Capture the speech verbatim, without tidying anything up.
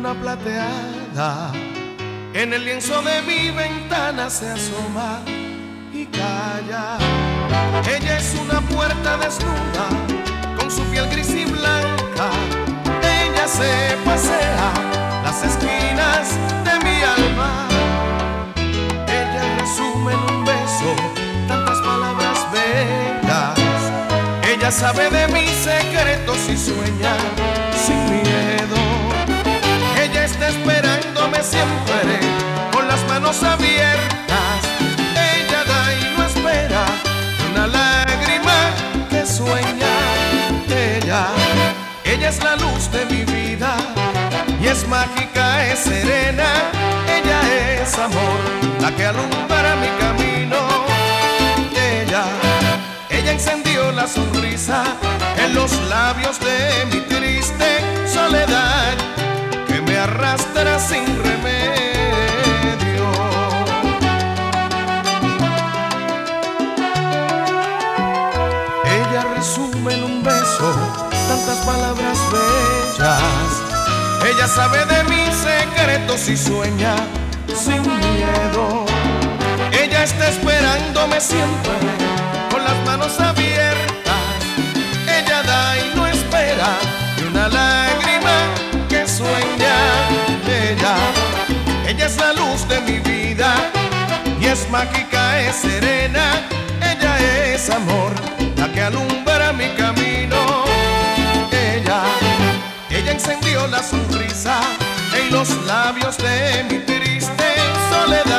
luna plateada en el lienzo de mi ventana se asoma y calla. Ella es una puerta desnuda con su piel gris y blanca. Ella se pasea las esquinas de mi alma. Ella resume en un beso tantas palabras bellas. Ella sabe de mis secretos y sueña sin miedo. Ella está esperándome siempre con las manos abiertas. Ella da y no espera una lágrima que sueña. Ella, ella es la luz de mi vida y es mágica, es serena. Ella es amor, la que alumbra mi camino. Ella, ella encendió la sonrisa en los labios de mi triste soledad que me arrastra sin remedio. Ella resume en un beso tantas palabras bellas. Ella sabe de mis secretos y sueña sin miedo. Ella está esperándome siempre con las manos abiertas. Ella da y no espera ni una lágrima que sueña. Ella, ella es la luz de mi vida y es mágica, es serena. Ella es amor, la que alumbra mi camino. Ella, ella encendió la sonrisa en los labios de mi triste soledad